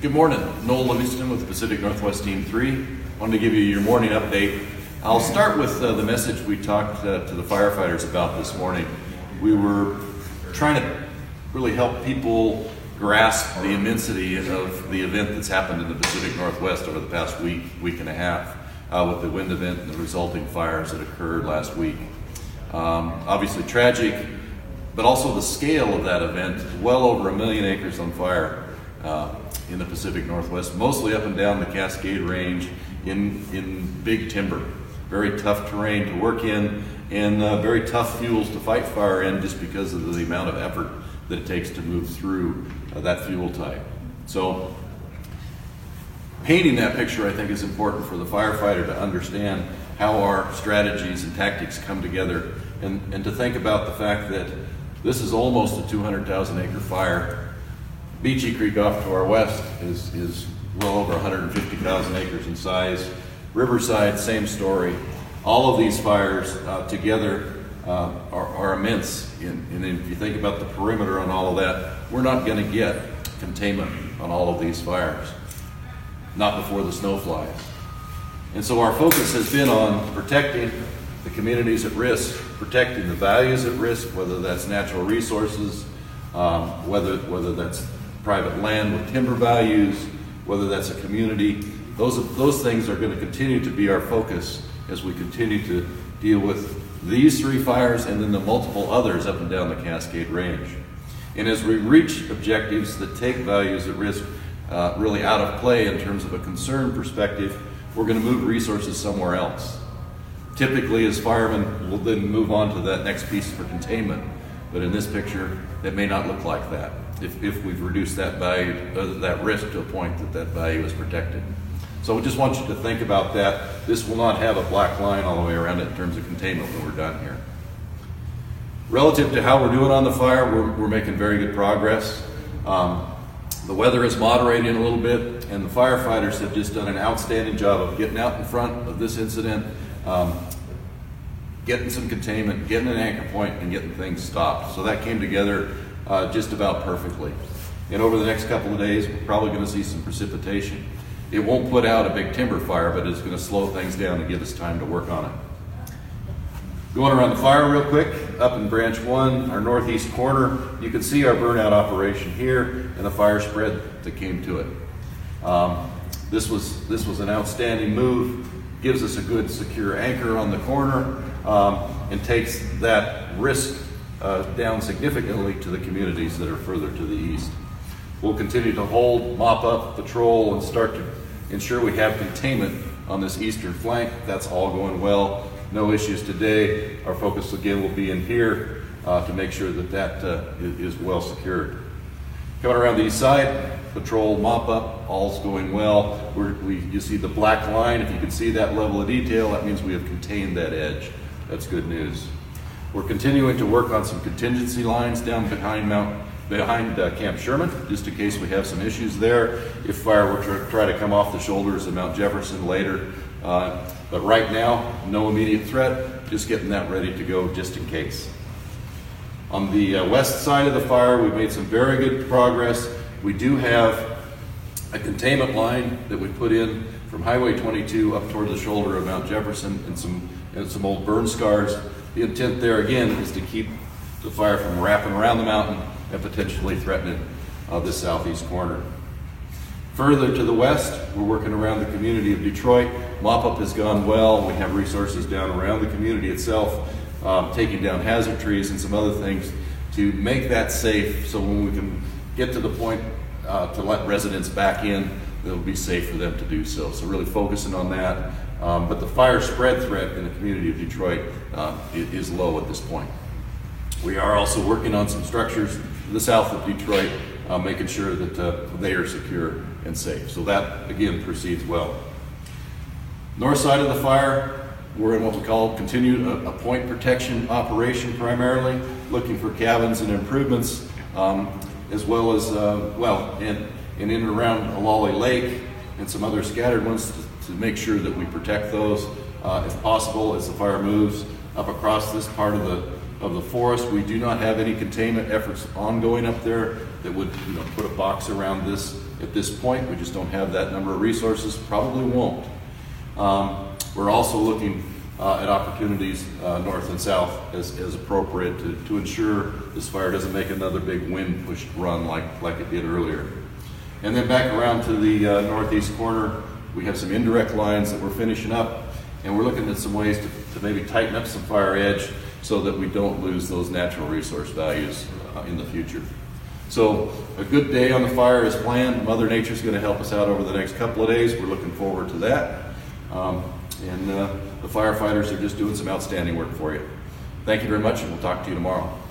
Good morning, Noel Livingston with Pacific Northwest Team 3. Wanted to give you your morning update. I'll start with the message we talked to the firefighters about this morning. We were trying to really help people grasp the immensity of the event that's happened in the Pacific Northwest over the past week and a half with the wind event and the resulting fires that occurred last week. Obviously tragic, but also the scale of that event, well over 1 million acres on fire in the Pacific Northwest, mostly up and down the Cascade Range in big timber. Very tough terrain to work in and very tough fuels to fight fire in just because of the amount of effort that it takes to move through that fuel type. So painting that picture, I think, is important for the firefighter to understand how our strategies and tactics come together and to think about the fact that this is almost a 200,000 acre fire. Beachy Creek off to our west is well over 150,000 acres in size. Riverside, same story. All of these fires together are immense. And if you think about the perimeter on all of that, we're not going to get containment on all of these fires, not before the snow flies. And so our focus has been on protecting the communities at risk, protecting the values at risk, whether that's natural resources, whether that's private land with timber values, whether that's a community. Those things are going to continue to be our focus as we continue to deal with these 3 fires and then the multiple others up and down the Cascade Range. And as we reach objectives that take values at risk really out of play in terms of a concern perspective, we're going to move resources somewhere else. Typically, as firemen, we'll then move on to that next piece for containment. But in this picture, it may not look like that if we've reduced that value, that risk to a point that value is protected. So we just want you to think about that. This will not have a black line all the way around it in terms of containment when we're done here. Relative to how we're doing on the fire, we're making very good progress. The weather is moderating a little bit, and the firefighters have just done an outstanding job of getting out in front of this incident, getting some containment, getting an anchor point, and getting things stopped. So that came together just about perfectly. And over the next couple of days, we're probably going to see some precipitation. It won't put out a big timber fire, but it's going to slow things down and give us time to work on it. Going around the fire real quick, up in branch 1, our northeast corner, you can see our burnout operation here and the fire spread that came to it. This was an outstanding move, gives us a good secure anchor on the corner, and takes that risk down significantly to the communities that are further to the east. We'll continue to hold, mop up, patrol, and start to ensure we have containment on this eastern flank. That's all going well. No issues today. Our focus again will be in here to make sure that is well secured. Coming around the east side, patrol, mop up, all's going well. You see the black line. If you can see that level of detail, that means we have contained that edge. That's good news. We're continuing to work on some contingency lines down behind Camp Sherman, just in case we have some issues there. If fire were to try to come off the shoulders of Mount Jefferson later. But right now, no immediate threat, just getting that ready to go just in case. On the west side of the fire, we've made some very good progress. We do have a containment line that we put in from Highway 22 up toward the shoulder of Mount Jefferson and some old burn scars. The intent there again is to keep the fire from wrapping around the mountain and potentially threatening this southeast corner. Further to the west, we're working around the community of Detroit. Mop-up has gone well. We have resources down around the community itself, taking down hazard trees and some other things to make that safe so when we can get to the point to let residents back in, it'll be safe for them to do so. So really focusing on that. But the fire spread threat in the community of Detroit is low at this point. We are also working on some structures to the south of Detroit, making sure that they are secure and safe. So that, again, proceeds well. North side of the fire, we're in what we call continued a point protection operation primarily, looking for cabins and improvements, as well as, in and around Olalley Lake and some other scattered ones to make sure that we protect those if possible as the fire moves up across this part of the forest. We do not have any containment efforts ongoing up there that would put a box around this At this point, we just don't have that number of resources, probably won't. We're also looking at opportunities north and south as appropriate to ensure this fire doesn't make another big wind pushed run like it did earlier. And then back around to the northeast corner, we have some indirect lines that we're finishing up, and we're looking at some ways to maybe tighten up some fire edge so that we don't lose those natural resource values in the future. So a good day on the fire is planned. Mother Nature's going to help us out over the next couple of days. We're looking forward to that. The firefighters are just doing some outstanding work for you. Thank you very much, and we'll talk to you tomorrow.